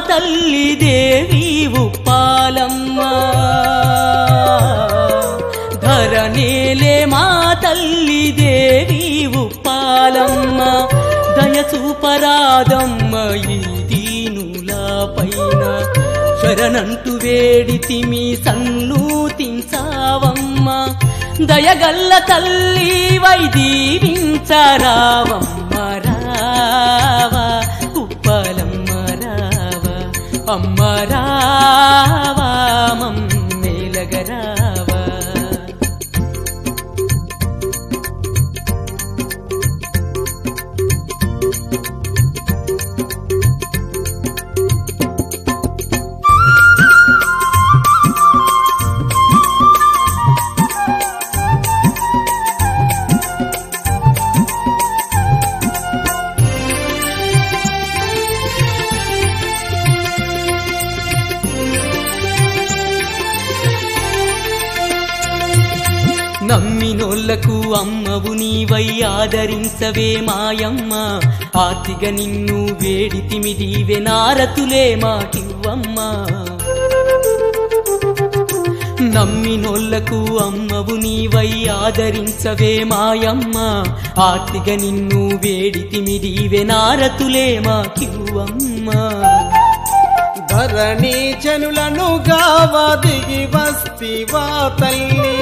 తల్లి దేవి ఉప్పాలమ్మ ధరనేలే మా తల్లి దేవి ఉప్పాలమ్మ దయచూపరాదమ్మ ఈ దీనుల పైన శరణంటూ వేడితిమి సన్నుతించావమ్మ దయగల్ల తల్లి వై దీవించరావమ్మ రావా ఉప్పాలమ్మ రావా అమ్మ రావా మమ్మేలగరావా నమ్మినోళ్లకు అమ్మవు నీవై ఆదరించవే మాయమ్మ ఆర్తిగా నిన్ను వేడితిమి దీవెనారతులే మాకివ్వమ్మ నమ్మినోళ్లకు అమ్మవు నీవై ఆదరించవే మాయమ్మ ఆర్తిగా నిన్ను వేడితిమి దీవెనారతులే మాకివ్వమ్మ ధరణి జనులను గావా దిగి వస్తివా తల్లి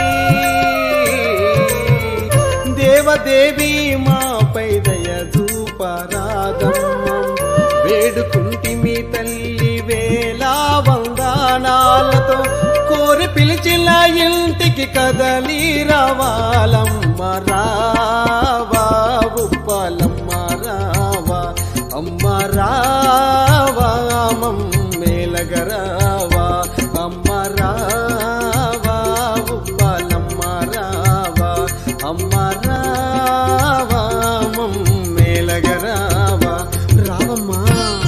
దేవదేవి మాపై దయ చూపరాదమ్మ వేడుకుంటిమి తల్లి వేలా వందనాలతో కోరి పిలిచిన ఇంటికి కదలి రావాలమ్మ రావా ఉప్పాలమ్మ రావా అమ్మ రావా మమ్మేలగరావా అమ్మ రావా ఉప్పాలమ్మ రావా అమ్మ రావా మమ్మేలగరావా రావమ్మా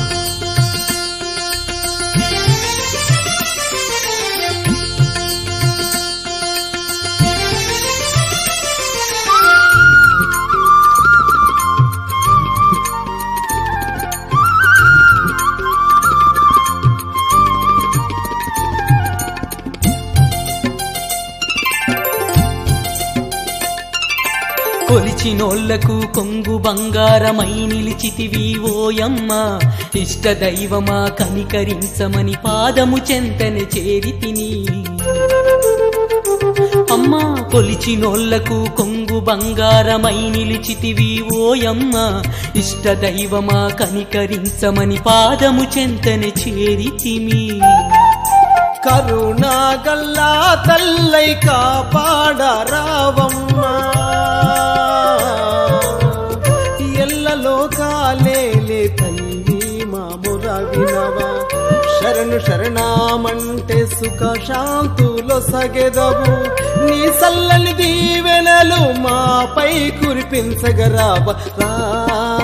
కొలిచినోళ్లకు కొంగు బంగారమై నిలిచితివి ఓయమ్మ ఇష్ట దైవమా కనికరించమని పాదము చెంతనే చేరితిని అమ్మా కొలిచినోళ్లకు కొంగు బంగారమై నిలిచితివి ఓయమ్మ ఇష్ట దైవమా కనికరించమని పాదము చెంతనే చేరితిమి కరుణా గల్లా తల్లై కాపాడరావమ్మ ఎల్లలోకాలేలే తల్లి మామురా వినవా శరణు శరణామంటే సుఖ శాంతులో సగెదవు నీ సల్లని దీవెనలు మాపై కురిపించగరావ రా